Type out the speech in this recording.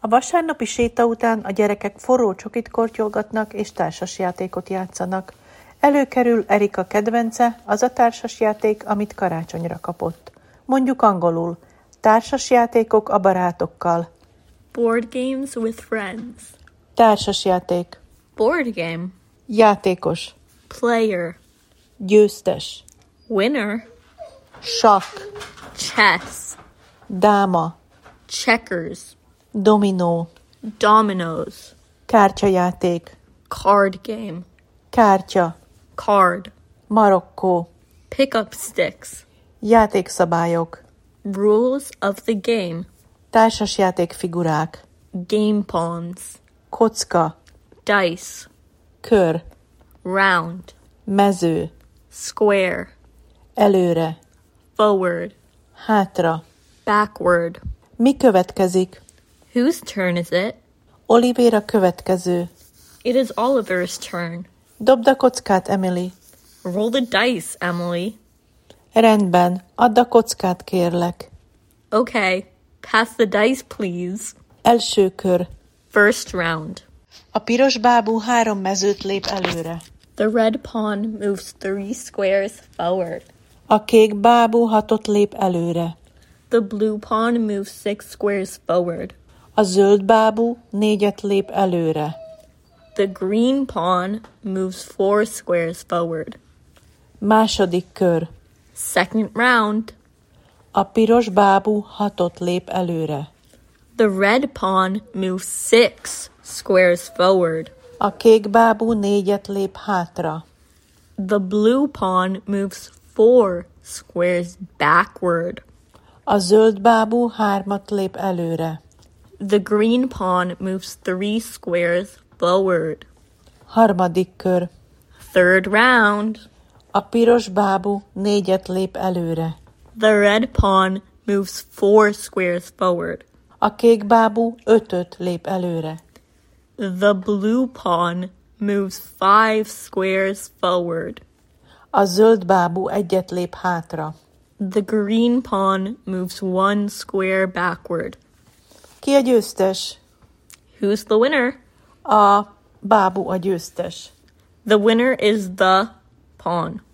A vasárnapi séta után a gyerekek forró csokit kortyolgatnak és társasjátékot játszanak. Előkerül Erika kedvence, az a társasjáték, amit karácsonyra kapott. Mondjuk angolul. Társasjátékok a barátokkal. Board games with friends. Társasjáték. Board game. Játékos. Player. Győztes. Winner. Sakk. Chess. Dáma. Checkers. Dominó. Dominoes. Kártyajáték. Card game. Kártya. Card. Marokkó. Pickup sticks. Játékszabályok. Rules of the game. Társasjáték figurák. Game pawns. Kocka. Dice. Kör. Round. Mező. Square. Előre. Forward. Hátra. Backward. Mi következik? Whose turn is it? Olivér a következő. It is Oliver's turn. Dobd a kockát, Emily. Roll the dice, Emily. Rendben, add a kockát, kérlek. Okay, pass the dice, please. Első kör. First round. A piros bábú 3 mezőt lép előre. The red pawn moves 3 squares forward. A kék bábú 6-ot lép előre. The blue pawn moves 6 squares forward. A zöld bábú 4-et lép előre. The green pawn moves 4 squares forward. Második kör. Second round. A piros bábú 6-ot lép előre. The red pawn moves 6 squares forward. A kék bábú 4-et lép hátra. The blue pawn moves 4 squares backward. A zöld bábú 3-at lép előre. The green pawn moves 3 squares forward. Harmadik kör. Third round. A piros bábú 4-et lép előre. The red pawn moves 4 squares forward. A kék bábú 5-öt lép előre. The blue pawn moves 5 squares forward. A zöld bábú 1-et lép hátra. The green pawn moves 1 square backward. Ki a győztes? Who's the winner? A bábú a győztes. The winner is the pawn.